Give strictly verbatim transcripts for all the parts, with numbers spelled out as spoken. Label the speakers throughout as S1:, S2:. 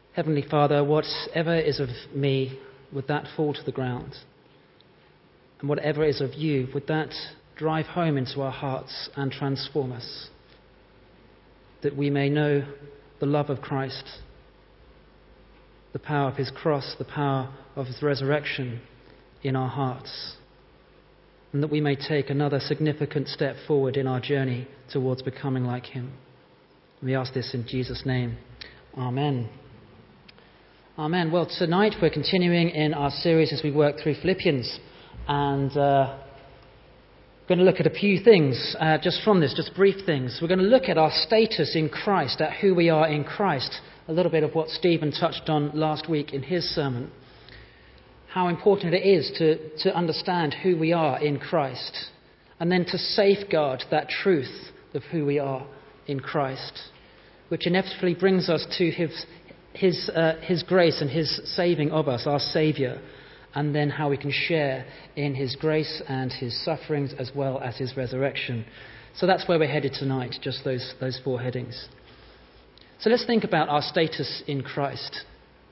S1: Heavenly Father, whatever is of me, would that fall to the ground? And whatever is of you, would that drive home into our hearts and transform us, that we may know the love of Christ, the power of his cross, the power of his resurrection in our hearts, and that we may take another significant step forward in our journey towards becoming like him. We ask this in Jesus' name. Amen. Amen. Well, tonight we're continuing in our series as we work through Philippians, and uh, we're going to look at a few things uh, just from this, just brief things. We're going to look at our status in Christ, at who we are in Christ, a little bit of what Stephen touched on last week in his sermon. How important it is to, to understand who we are in Christ, and then to safeguard that truth of who we are in Christ, which inevitably brings us to his, his, uh, his grace and his saving of us, our Saviour, and then how we can share in his grace and his sufferings as well as his resurrection. So that's where we're headed tonight, just those, those four headings. So let's think about our status in Christ.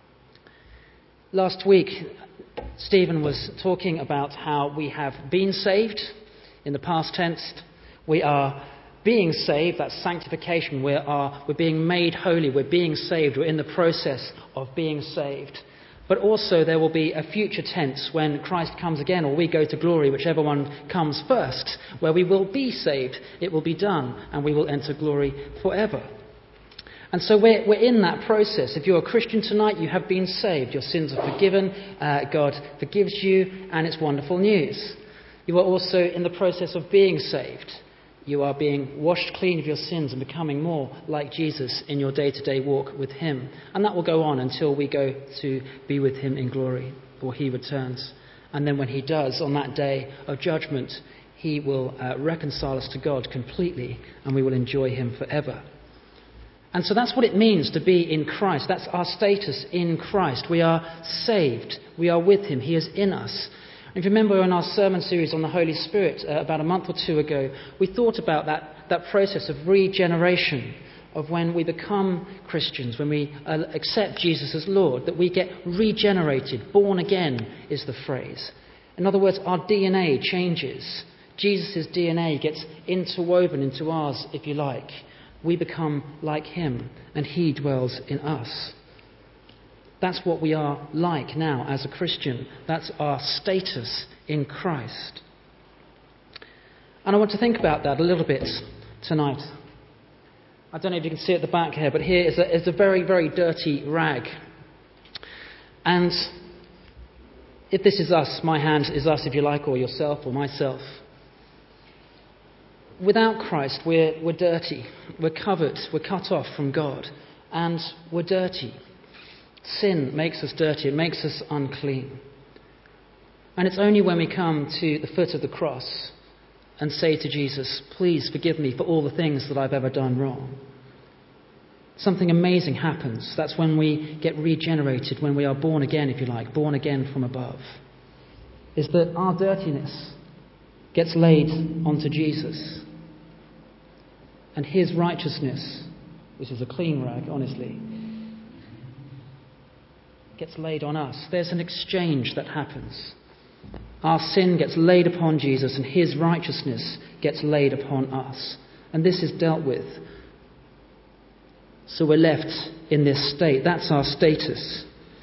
S1: Last week, Stephen was talking about how we have been saved. In the past tense, we are being saved. That's sanctification. We are, we're being made holy. We're being saved. We're in the process of being saved. But also there will be a future tense when Christ comes again, or we go to glory, whichever one comes first, where we will be saved. It will be done, and we will enter glory forever. And so we're, we're in that process. If you're a Christian tonight, you have been saved. Your sins are forgiven. Uh, God forgives you, and it's wonderful news. You are also in the process of being saved. You are being washed clean of your sins and becoming more like Jesus in your day-to-day walk with him. And that will go on until we go to be with him in glory, or he returns. And then when he does, on that day of judgment, he will uh, reconcile us to God completely, and we will enjoy him forever. And so that's what it means to be in Christ. That's our status in Christ. We are saved. We are with him. He is in us. If you remember in our sermon series on the Holy Spirit uh, about a month or two ago, we thought about that, that process of regeneration, of when we become Christians, when we uh, accept Jesus as Lord, that we get regenerated. Born again is the phrase. In other words, our D N A changes. Jesus' D N A gets interwoven into ours, if you like. We become like him, and he dwells in us. That's what we are like now as a Christian. That's our status in Christ. And I want to think about that a little bit tonight. I don't know if you can see at the back here, but here is a, is a very, very dirty rag. And if this is us, my hand is us, if you like, or yourself or myself. Without Christ, we're, we're dirty. We're covered. We're cut off from God. And we're dirty. Sin makes us dirty. It makes us unclean. And it's only when we come to the foot of the cross and say to Jesus, please forgive me for all the things that I've ever done wrong, something amazing happens. That's when we get regenerated, when we are born again, if you like, born again from above. Is that our dirtiness gets laid onto Jesus. And his righteousness, which is a clean rag, honestly, gets laid on us. There's an exchange that happens. Our sin gets laid upon Jesus, and his righteousness gets laid upon us. And this is dealt with. So we're left in this state. That's our status.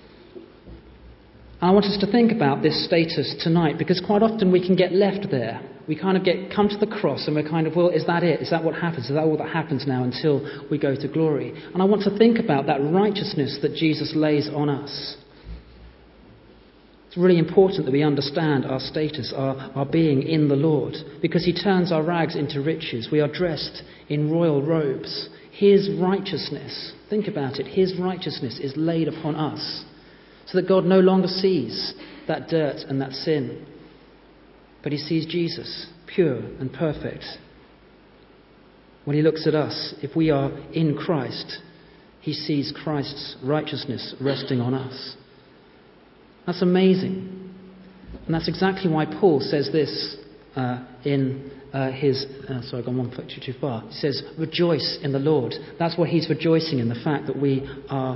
S1: I want us to think about this status tonight, because quite often we can get left there. We kind of get come to the cross and we're kind of, well, is that it? Is that what happens? Is that all that happens now until we go to glory? And I want to think about that righteousness that Jesus lays on us. It's really important that we understand our status, our, our being in the Lord, because he turns our rags into riches. We are dressed in royal robes. His righteousness, think about it, his righteousness is laid upon us, so that God no longer sees that dirt and that sin, but he sees Jesus, pure and perfect. When he looks at us, if we are in Christ, he sees Christ's righteousness resting on us. That's amazing. And that's exactly why Paul says this uh, in uh, his... Uh, sorry, I've gone one foot too far. He says, rejoice in the Lord. That's what he's rejoicing in, the fact that we are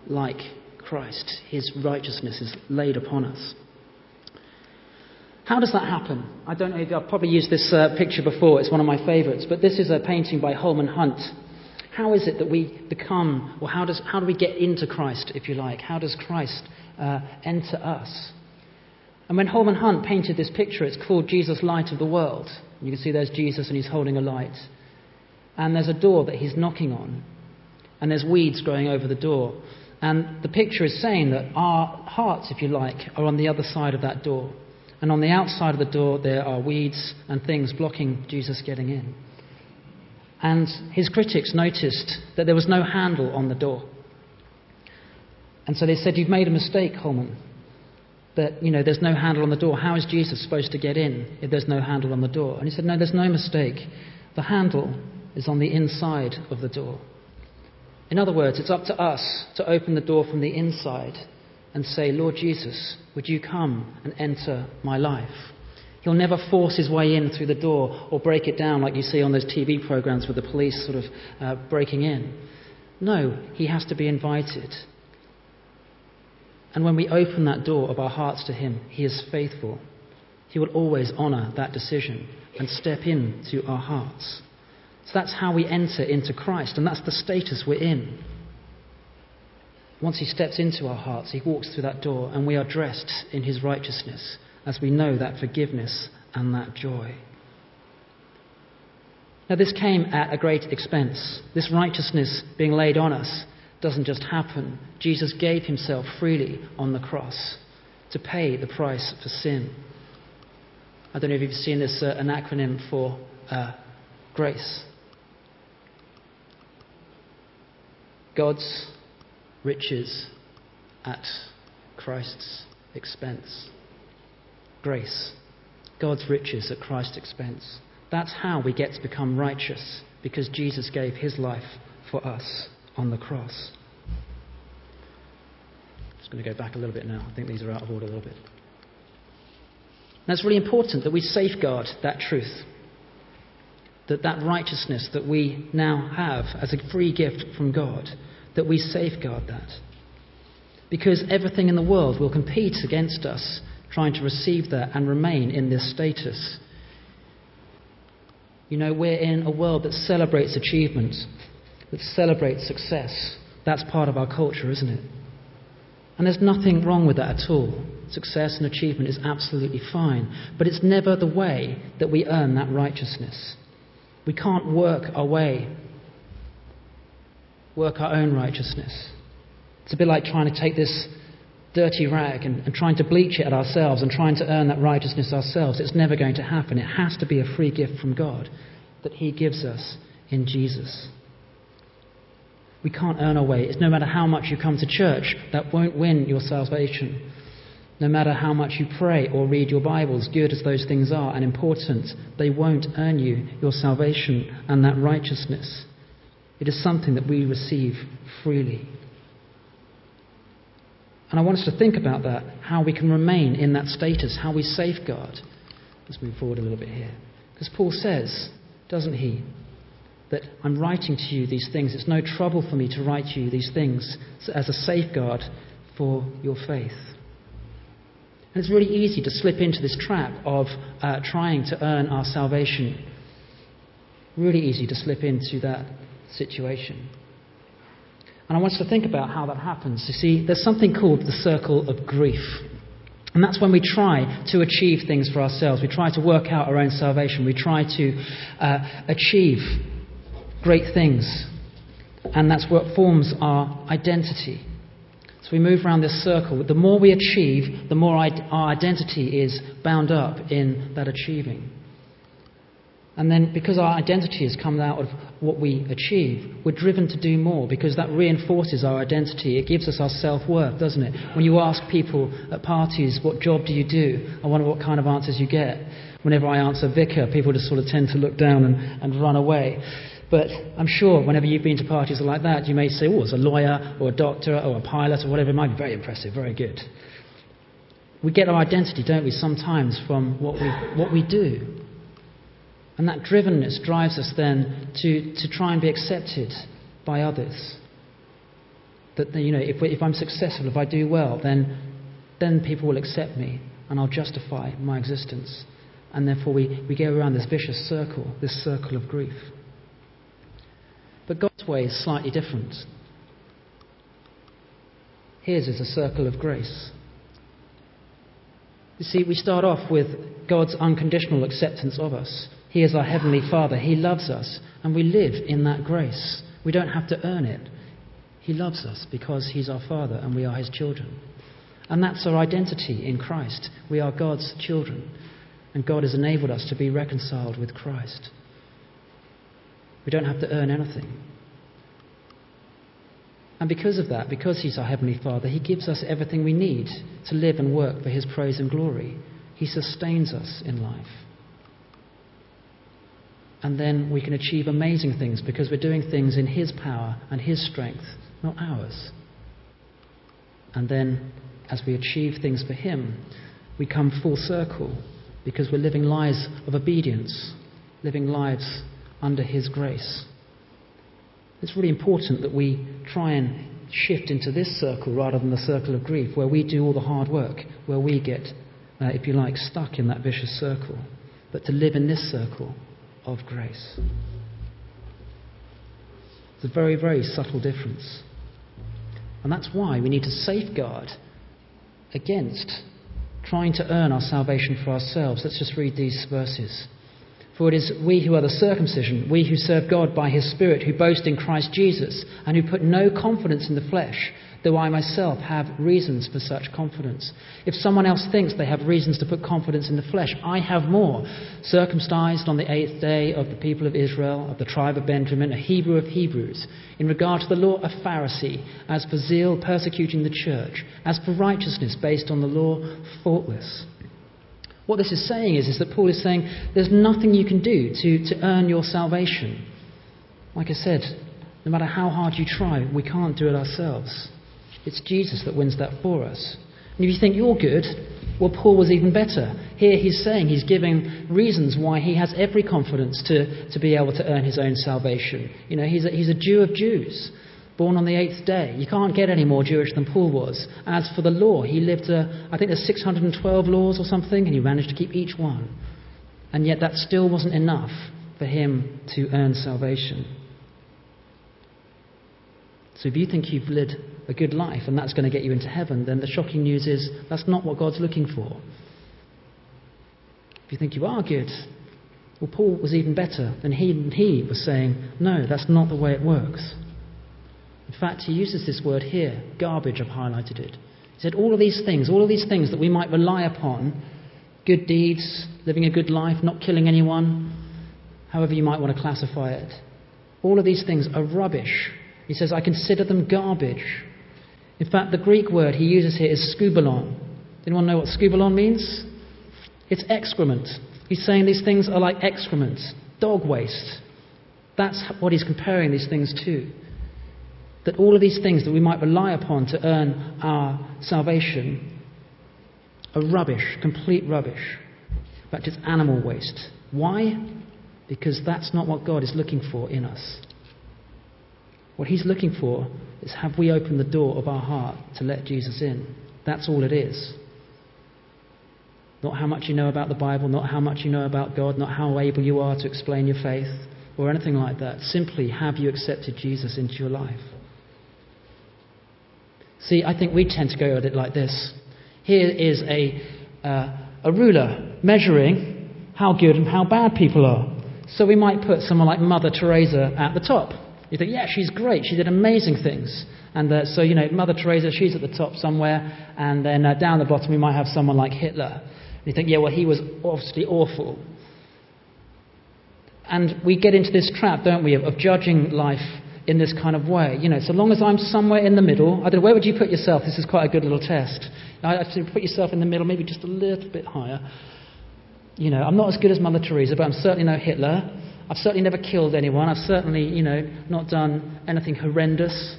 S1: like Christ. His righteousness is laid upon us. How does that happen? I don't know if I've probably used this uh, picture before. It's one of my favourites. But this is a painting by Holman Hunt. How is it that we become, or how does how do we get into Christ, if you like? How does Christ uh, enter us? And when Holman Hunt painted this picture, it's called Jesus, Light of the World. You can see there's Jesus and he's holding a light. And there's a door that he's knocking on. And there's weeds growing over the door. And the picture is saying that our hearts, if you like, are on the other side of that door. And on the outside of the door, there are weeds and things blocking Jesus getting in. And his critics noticed that there was no handle on the door. And so they said, "You've made a mistake, Holman. That, you know, there's no handle on the door. How is Jesus supposed to get in if there's no handle on the door?" And he said, "No, there's no mistake. The handle is on the inside of the door. In other words, it's up to us to open the door from the inside and say, 'Lord Jesus, would you come and enter my life?' He'll never force his way in through the door or break it down like you see on those T V programs with the police sort of uh, breaking in. No, he has to be invited. And when we open that door of our hearts to him, he is faithful. He will always honour that decision and step into our hearts. So that's how we enter into Christ, and that's the status we're in. Once he steps into our hearts, he walks through that door, and we are dressed in his righteousness as we know that forgiveness and that joy. Now, this came at a great expense. This righteousness being laid on us doesn't just happen. Jesus gave himself freely on the cross to pay the price for sin. I don't know if you've seen this, uh, an acronym for uh, grace. God's riches at Christ's expense. Grace. God's riches at Christ's expense. That's how we get to become righteous, because Jesus gave his life for us on the cross. I'm just going to go back a little bit now. I think these are out of order a little bit. Now, it's really important that we safeguard that truth, that that righteousness that we now have as a free gift from God, that we safeguard that. Because everything in the world will compete against us trying to receive that and remain in this status. You know, we're in a world that celebrates achievement, that celebrates success. That's part of our culture, isn't it? And there's nothing wrong with that at all. Success and achievement is absolutely fine. But it's never the way that we earn that righteousness. We can't work our way, work our own righteousness. It's a bit like trying to take this dirty rag and, and trying to bleach it at ourselves and trying to earn that righteousness ourselves. It's never going to happen. It has to be a free gift from God that he gives us in Jesus. We can't earn our way. It's no matter how much you come to church, that won't win your salvation. No matter how much you pray or read your Bibles, good as those things are and important, they won't earn you your salvation and that righteousness. It is something that we receive freely. And I want us to think about that, how we can remain in that status, how we safeguard. Let's move forward a little bit here. Because Paul says, doesn't he, that I'm writing to you these things. It's no trouble for me to write to you these things as a safeguard for your faith. And it's really easy to slip into this trap of uh, trying to earn our salvation. Really easy to slip into that situation. And I want us to think about how that happens. You see, there's something called the circle of grief. And that's when we try to achieve things for ourselves. We try to work out our own salvation. We try to uh, achieve great things. And that's what forms our identity. So we move around this circle. The more we achieve, the more our identity is bound up in that achieving. And then because our identity has come out of what we achieve, we're driven to do more because that reinforces our identity. It gives us our self-worth, doesn't it? When you ask people at parties, what job do you do? I wonder what kind of answers you get. Whenever I answer vicar, people just sort of tend to look down and, and run away. But I'm sure whenever you've been to parties like that, you may say, oh, it's a lawyer or a doctor or a pilot or whatever. It might be very impressive, very good. We get our identity, don't we, sometimes from what we what we do. And that drivenness drives us then to, to try and be accepted by others. That, you know, if, if I'm successful, if I do well, then, then people will accept me and I'll justify my existence. And therefore we, we go around this vicious circle, this circle of grief. But God's way is slightly different. His is a circle of grace. You see, we start off with God's unconditional acceptance of us. He is our Heavenly Father. He loves us, and we live in that grace. We don't have to earn it. He loves us because He's our Father and we are His children. And that's our identity in Christ. We are God's children, and God has enabled us to be reconciled with Christ. We don't have to earn anything. And because of that, because He's our Heavenly Father, He gives us everything we need to live and work for His praise and glory. He sustains us in life. And then we can achieve amazing things because we're doing things in His power and His strength, not ours. And then, as we achieve things for Him, we come full circle because we're living lives of obedience, living lives under His grace. It's really important that we try and shift into this circle rather than the circle of grief, where we do all the hard work, where we get, uh, if you like, stuck in that vicious circle, but to live in this circle of grace. It's a very, very subtle difference. And that's why we need to safeguard against trying to earn our salvation for ourselves. Let's just read these verses. For it is we who are the circumcision, we who serve God by His Spirit, who boast in Christ Jesus, and who put no confidence in the flesh, though I myself have reasons for such confidence. If someone else thinks they have reasons to put confidence in the flesh, I have more. Circumcised on the eighth day of the people of Israel, of the tribe of Benjamin, a Hebrew of Hebrews, in regard to the law, a Pharisee, as for zeal, persecuting the church, as for righteousness based on the law, faultless. What this is saying is, is that Paul is saying there's nothing you can do to, to earn your salvation. Like I said, no matter how hard you try, we can't do it ourselves. It's Jesus that wins that for us. And if you think you're good, well, Paul was even better. Here he's saying, he's giving reasons why he has every confidence to, to be able to earn his own salvation. You know, he's a, he's a Jew of Jews, born on the eighth day. You can't get any more Jewish than Paul was. As for the law, he lived, uh, I think there's six hundred twelve laws or something, and he managed to keep each one. And yet that still wasn't enough for him to earn salvation. So if you think you've lived a good life and that's going to get you into heaven, then the shocking news is that's not what God's looking for. If you think you are good, well, Paul was even better, and he, he was saying, no, that's not the way it works. In fact, he uses this word here, garbage, I've highlighted it. He said all of these things, all of these things that we might rely upon, good deeds, living a good life, not killing anyone, however you might want to classify it, all of these things are rubbish. He says, I consider them garbage. In fact, the Greek word he uses here is skubalon. Anyone know what skubalon means? It's excrement. He's saying these things are like excrement, dog waste. That's what he's comparing these things to. That all of these things that we might rely upon to earn our salvation are rubbish, complete rubbish. In fact, it's animal waste. Why? Because that's not what God is looking for in us. What He's looking for is, have we opened the door of our heart to let Jesus in? That's all it is. Not how much you know about the Bible, not how much you know about God, not how able you are to explain your faith, or anything like that. Simply, have you accepted Jesus into your life? See, I think we tend to go at it like this. Here is a, uh, a ruler measuring how good and how bad people are. So we might put someone like Mother Teresa at the top. You think, yeah, she's great. She did amazing things. And uh, so, you know, Mother Teresa, she's at the top somewhere. And then uh, down the bottom, we might have someone like Hitler. And you think, yeah, well, he was obviously awful. And we get into this trap, don't we, of, of judging life in this kind of way. You know, so long as I'm somewhere in the middle, I don't know, where would you put yourself? This is quite a good little test. I'd say put yourself in the middle, maybe just a little bit higher. You know, I'm not as good as Mother Teresa, but I'm certainly no Hitler. I've certainly never killed anyone. I've certainly, you know, not done anything horrendous.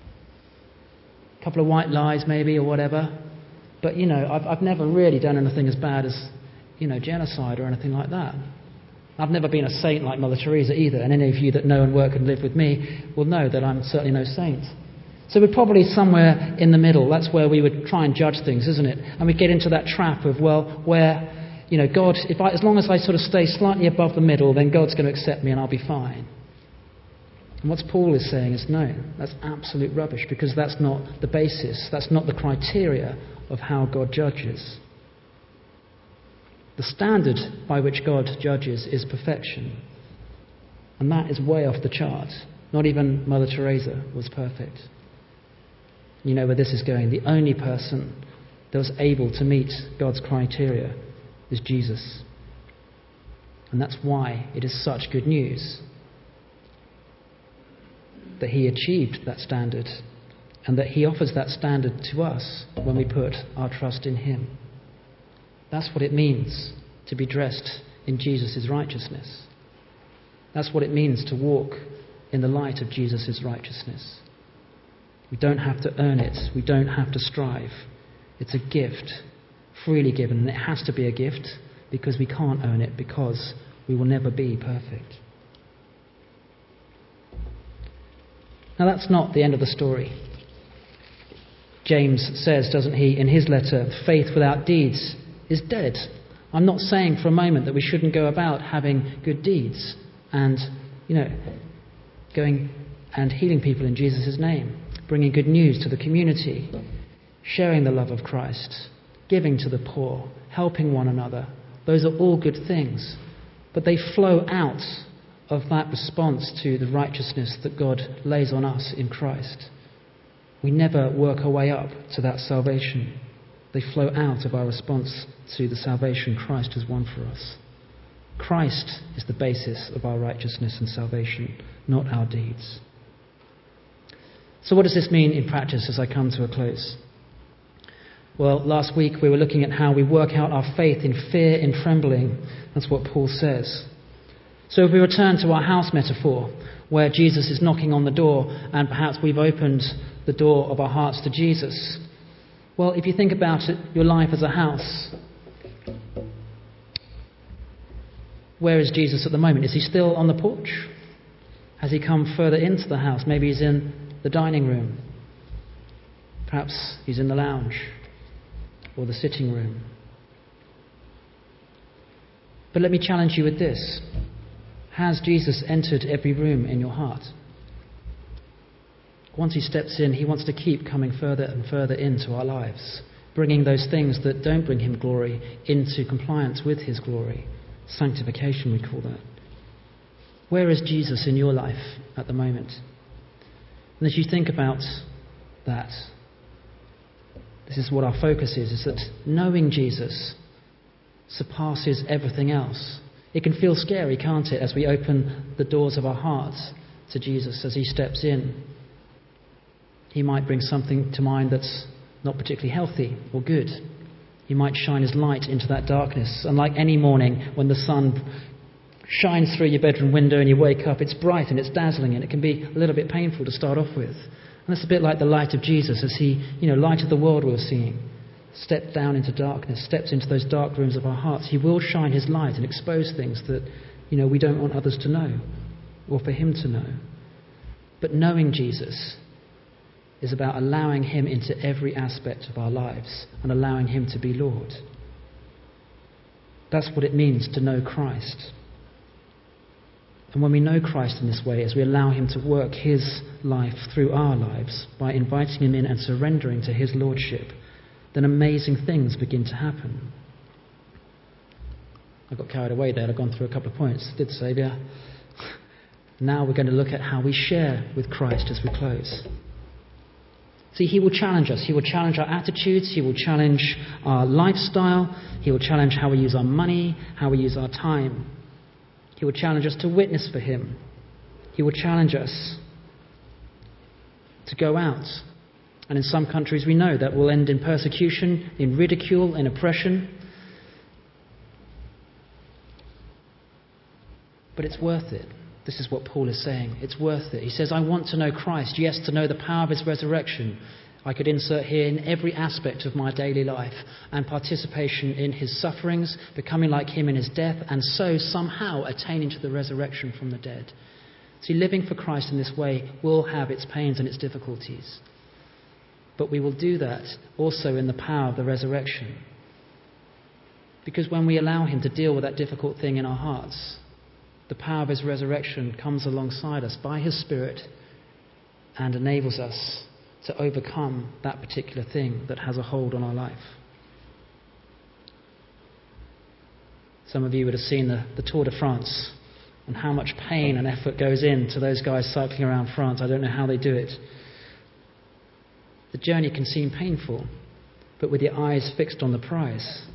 S1: A couple of white lies maybe or whatever. But, you know, I've, I've never really done anything as bad as, you know, genocide or anything like that. I've never been a saint like Mother Teresa either, and any of you that know and work and live with me will know that I'm certainly no saint. So we're probably somewhere in the middle. That's where we would try and judge things, isn't it? And we get into that trap of, well, where, you know, God, if I, as long as I sort of stay slightly above the middle, then God's going to accept me and I'll be fine. And what Paul is saying is, no, that's absolute rubbish, because that's not the basis, that's not the criteria of how God judges. The standard by which God judges is perfection. And that is way off the chart. Not even Mother Teresa was perfect. You know where this is going. The only person that was able to meet God's criteria is Jesus. And that's why it is such good news that he achieved that standard, and that he offers that standard to us when we put our trust in him. That's what it means to be dressed in Jesus' righteousness. That's what it means to walk in the light of Jesus' righteousness. We don't have to earn it. We don't have to strive. It's a gift, freely given, and it has to be a gift because we can't earn it, because we will never be perfect. Now, that's not the end of the story. James says, doesn't he, in his letter, faith without deeds is dead. I'm not saying for a moment that we shouldn't go about having good deeds and, you know, going and healing people in Jesus' name, bringing good news to the community, sharing the love of Christ, giving to the poor, helping one another. Those are all good things, but they flow out of that response to the righteousness that God lays on us in Christ. We never work our way up to that salvation. They flow out of our response to the salvation Christ has won for us. Christ is the basis of our righteousness and salvation, not our deeds. So what does this mean in practice as I come to a close? Well, last week we were looking at how we work out our faith in fear and trembling. That's what Paul says. So if we return to our house metaphor, where Jesus is knocking on the door and perhaps we've opened the door of our hearts to Jesus. Well, if you think about it, your life as a house, where is Jesus at the moment? Is he still on the porch? Has he come further into the house? Maybe he's in the dining room. Perhaps he's in the lounge or the sitting room. But let me challenge you with this. Has Jesus entered every room in your heart? Once he steps in, he wants to keep coming further and further into our lives, bringing those things that don't bring him glory into compliance with his glory. Sanctification, we call that. Where is Jesus in your life at the moment? And as you think about that, this is what our focus is, is that knowing Jesus surpasses everything else. It can feel scary, can't it, as we open the doors of our hearts to Jesus as he steps in. He might bring something to mind that's not particularly healthy or good. He might shine his light into that darkness. And like any morning when the sun shines through your bedroom window and you wake up, it's bright and it's dazzling and it can be a little bit painful to start off with. And that's a bit like the light of Jesus as he, you know, light of the world we were seeing, stepped down into darkness, steps into those dark rooms of our hearts. He will shine his light and expose things that, you know, we don't want others to know or for him to know. But knowing Jesus is about allowing him into every aspect of our lives and allowing him to be Lord. That's what it means to know Christ. And when we know Christ in this way, as we allow him to work his life through our lives by inviting him in and surrendering to his lordship, then amazing things begin to happen. I got carried away there. I've gone through a couple of points. Did Saviour? Now we're going to look at how we share with Christ as we close. See, he will challenge us. He will challenge our attitudes. He will challenge our lifestyle. He will challenge how we use our money, how we use our time. He will challenge us to witness for him. He will challenge us to go out. And in some countries we know that will end in persecution, in ridicule, in oppression. But it's worth it. This is what Paul is saying. It's worth it. He says, I want to know Christ. Yes, to know the power of his resurrection. I could insert here in every aspect of my daily life and participation in his sufferings, becoming like him in his death, and so somehow attaining to the resurrection from the dead. See, living for Christ in this way will have its pains and its difficulties. but we will do that also in the power of the resurrection. Because when we allow him to deal with that difficult thing in our hearts, the power of his resurrection comes alongside us by his Spirit and enables us to overcome that particular thing that has a hold on our life. Some of you would have seen the, the Tour de France and how much pain and effort goes into those guys cycling around France. I don't know how they do it. The journey can seem painful, but with your eyes fixed on the prize.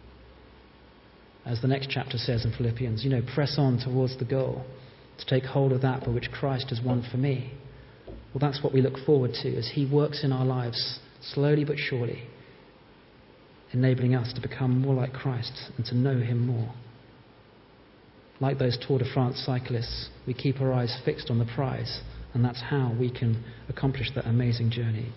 S1: As the next chapter says in Philippians, you know, press on towards the goal, to take hold of that for which Christ has won for me. Well, that's what we look forward to as he works in our lives, slowly but surely, enabling us to become more like Christ and to know him more. Like those Tour de France cyclists, we keep our eyes fixed on the prize, and that's how we can accomplish that amazing journey.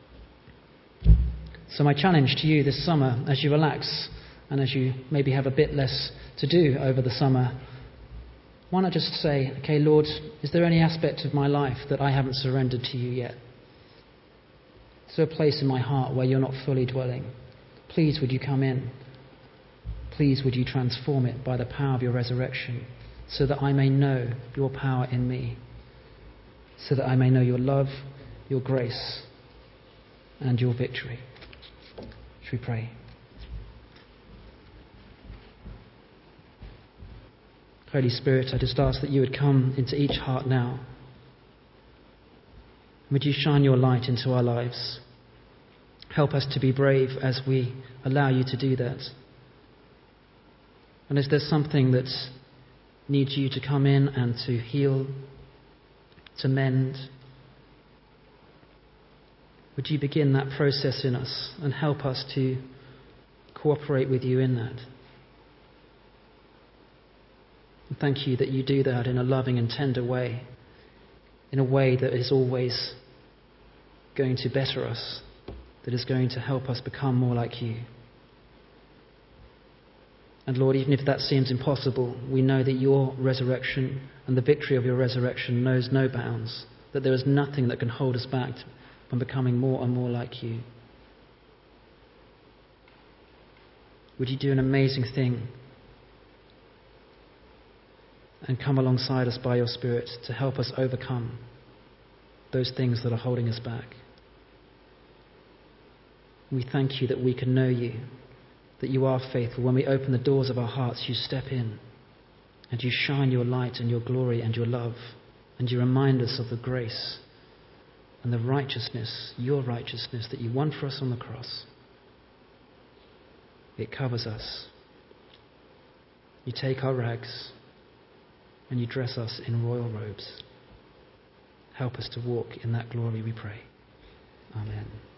S1: So my challenge to you this summer, as you relax and as you maybe have a bit less to do over the summer, why not just say, okay, Lord, is there any aspect of my life that I haven't surrendered to you yet? Is there a place in my heart where you're not fully dwelling? Please would you come in? Please would you transform it by the power of your resurrection, so that I may know your power in me, so that I may know your love, your grace, and your victory. Should we pray? Holy Spirit, I just ask that you would come into each heart now. Would you shine your light into our lives? Help us to be brave as we allow you to do that. And if there's something that needs you to come in and to heal, to mend, would you begin that process in us and help us to cooperate with you in that? And thank you that you do that in a loving and tender way, in a way that is always going to better us, that is going to help us become more like you. And Lord, even if that seems impossible, we know that your resurrection and the victory of your resurrection knows no bounds, that there is nothing that can hold us back from becoming more and more like you. Would you do an amazing thing and come alongside us by your Spirit to help us overcome those things that are holding us back? We thank you that we can know you, that you are faithful. When we open the doors of our hearts, you step in and you shine your light and your glory and your love, and you remind us of the grace and the righteousness, your righteousness that you won for us on the cross. It covers us. You take our rags and you dress us in royal robes. Help us to walk in that glory, we pray. Amen.